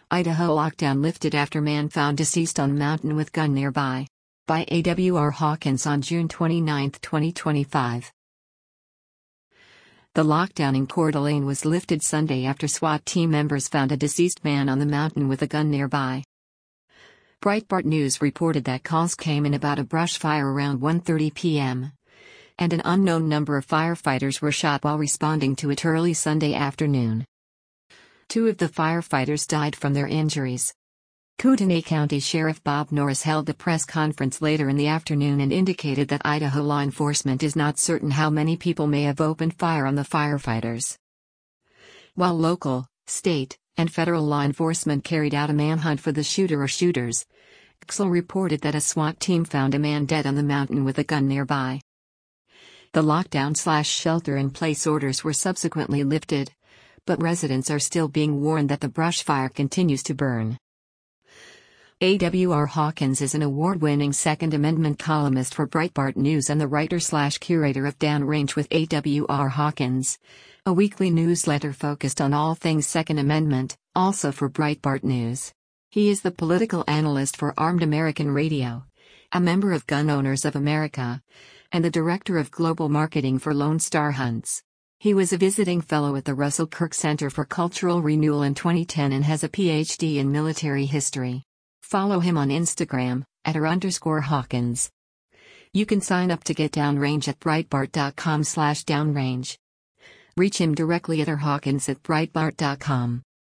Idaho lockdown lifted after man found deceased on mountain with gun nearby. By A.W.R. Hawkins on June 29, 2025. The lockdown in Coeur d'Alene was lifted Sunday after SWAT team members found a deceased man on the mountain with a gun nearby. Breitbart News reported that calls came in about a brush fire around 1:30 p.m. and an unknown number of firefighters were shot while responding to it early Sunday afternoon. 2 of the firefighters died from their injuries. Kootenai County Sheriff Bob Norris held a press conference later in the afternoon and indicated that Idaho law enforcement is not certain how many people may have opened fire on the firefighters. While local, state, and federal law enforcement carried out a manhunt for the shooter or shooters, KSL reported that a SWAT team found a man dead on the mountain with a gun nearby. The lockdown/shelter-in-place orders were subsequently lifted, but residents are still being warned that the brush fire continues to burn. A.W.R. Hawkins is an award-winning Second Amendment columnist for Breitbart News and the writer/curator of Downrange with A.W.R. Hawkins, a weekly newsletter focused on all things Second Amendment, also for Breitbart News. He is the political analyst for Armed American Radio, a member of Gun Owners of America, and the director of global marketing for Lone Star Hunts. He was a visiting fellow at the Russell Kirk Center for Cultural Renewal in 2010 and has a PhD in military history. Follow him on Instagram, @r_Hawkins. You can sign up to get Downrange at Breitbart.com/downrange. Reach him directly at rhawkins@breitbart.com.